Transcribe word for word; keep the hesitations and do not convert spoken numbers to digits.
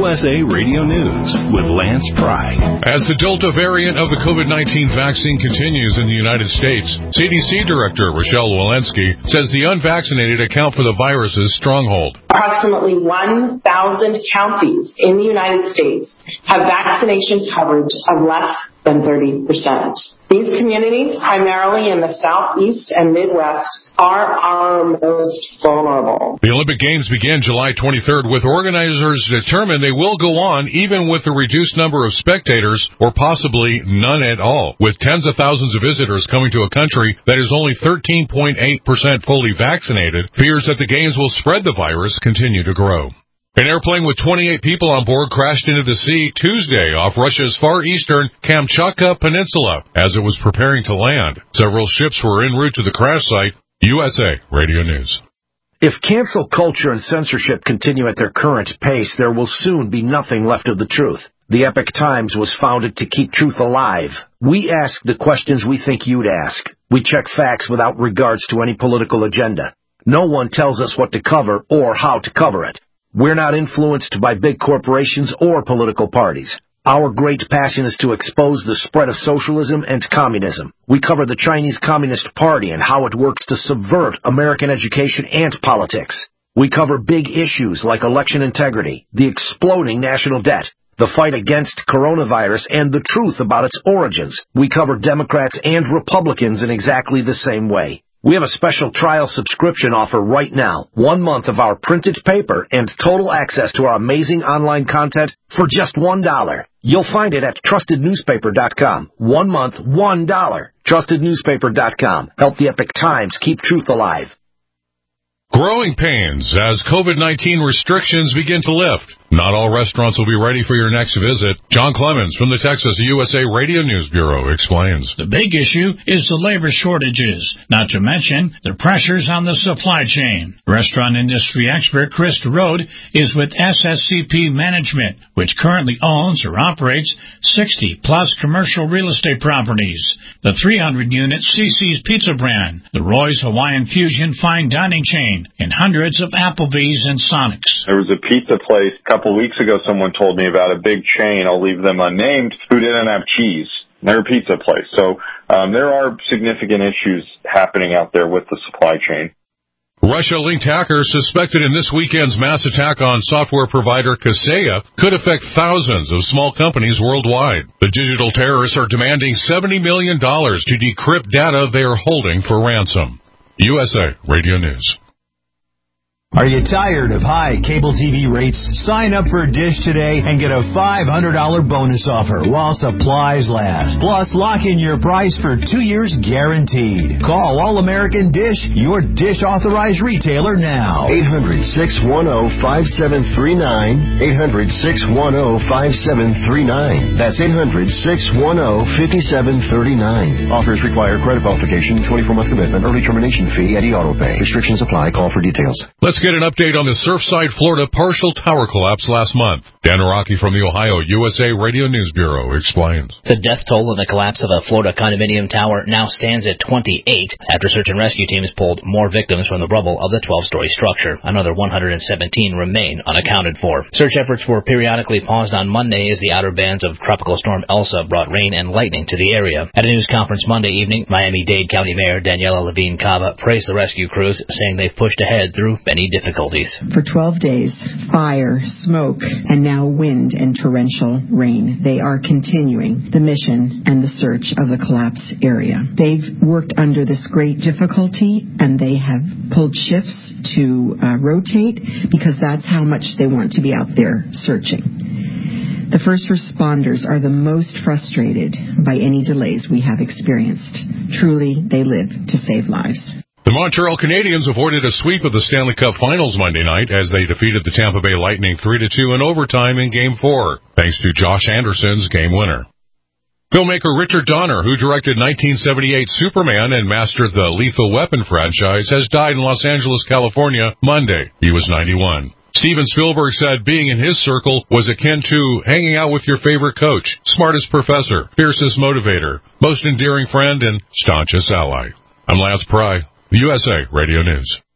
U S A Radio News with Lance Pry. As the Delta variant of the COVID nineteen vaccine continues in the United States, C D C Director Rochelle Walensky says the unvaccinated account for the virus's stronghold. Approximately one thousand counties in the United States have vaccination coverage of less than thirty percent. These communities, primarily in the Southeast and Midwest, are our most vulnerable. The Olympic Games begin July twenty-third, with organizers determined they will go on even with a reduced number of spectators or possibly none at all. With tens of thousands of visitors coming to a country that is only thirteen point eight percent fully vaccinated, fears that the Games will spread the virus continue to grow. An airplane with twenty-eight people on board crashed into the sea Tuesday off Russia's far eastern Kamchatka Peninsula as it was preparing to land. Several ships were en route to the crash site. U S A Radio News. If cancel culture and censorship continue at their current pace, there will soon be nothing left of the truth. The Epoch Times was founded to keep truth alive. We ask the questions we think you'd ask. We check facts without regards to any political agenda. No one tells us what to cover or how to cover it. We're not influenced by big corporations or political parties. Our great passion is to expose the spread of socialism and communism. We cover the Chinese Communist Party and how it works to subvert American education and politics. We cover big issues like election integrity, the exploding national debt, the fight against coronavirus, and the truth about its origins. We cover Democrats and Republicans in exactly the same way. We have a special trial subscription offer right now. One month of our printed paper and total access to our amazing online content for just one dollar. You'll find it at trusted newspaper dot com. One month, one dollar. trusted newspaper dot com. Help the Epoch Times keep truth alive. Growing pains as COVID nineteen restrictions begin to lift. Not all restaurants will be ready for your next visit. John Clemens from the Texas U S A Radio News Bureau explains. The big issue is the labor shortages, not to mention the pressures on the supply chain. Restaurant industry expert Chris DeRode is with S S C P Management, which currently owns or operates sixty plus commercial real estate properties. The three hundred unit C C's Pizza brand, the Roy's Hawaiian Fusion fine dining chain, and hundreds of Applebee's and Sonics. There was a pizza place a couple weeks ago someone told me about, a big chain, I'll leave them unnamed, who didn't have cheese. They're a pizza place. So um, there are significant issues happening out there with the supply chain. Russia-linked hackers suspected in this weekend's mass attack on software provider Kaseya could affect thousands of small companies worldwide. The digital terrorists are demanding seventy million dollars to decrypt data they are holding for ransom. U S A Radio News. Are you tired of high cable T V rates? Sign up for Dish today and get a five hundred dollars bonus offer while supplies last. Plus, lock in your price for two years guaranteed. Call All-American Dish, your Dish authorized retailer now. eight hundred, six one zero, five seven three nine. eight hundred, six one zero, five seven three nine. That's eight hundred, six one zero, five seven three nine. Offers require credit qualification, twenty-four month commitment, early termination fee, Eddie Auto Pay. Restrictions apply. Call for details. Let's get an update on the Surfside, Florida partial tower collapse last month. Dan Araki from the Ohio U S A Radio News Bureau explains. The death toll in the collapse of a Florida condominium tower now stands at twenty-eight after search and rescue teams pulled more victims from the rubble of the twelve-story structure. Another one hundred seventeen remain unaccounted for. Search efforts were periodically paused on Monday as the outer bands of Tropical Storm Elsa brought rain and lightning to the area. At a news conference Monday evening, Miami-Dade County Mayor Daniela Levine Cava praised the rescue crews, saying they've pushed ahead through many difficulties. For twelve days, fire, smoke, and now wind and torrential rain. They are continuing the mission and the search of the collapse area. They've worked under this great difficulty, and they have pulled shifts to uh, rotate because that's how much they want to be out there searching. The first responders are the most frustrated by any delays we have experienced. Truly, they live to save lives. The Montreal Canadiens avoided a sweep of the Stanley Cup Finals Monday night as they defeated the Tampa Bay Lightning three to two in overtime in Game four, thanks to Josh Anderson's game winner. Filmmaker Richard Donner, who directed nineteen seventy-eight Superman and mastered the Lethal Weapon franchise, has died in Los Angeles, California, Monday. He was ninety-one. Steven Spielberg said being in his circle was akin to hanging out with your favorite coach, smartest professor, fiercest motivator, most endearing friend, and staunchest ally. I'm Lance Pry, U S A Radio News.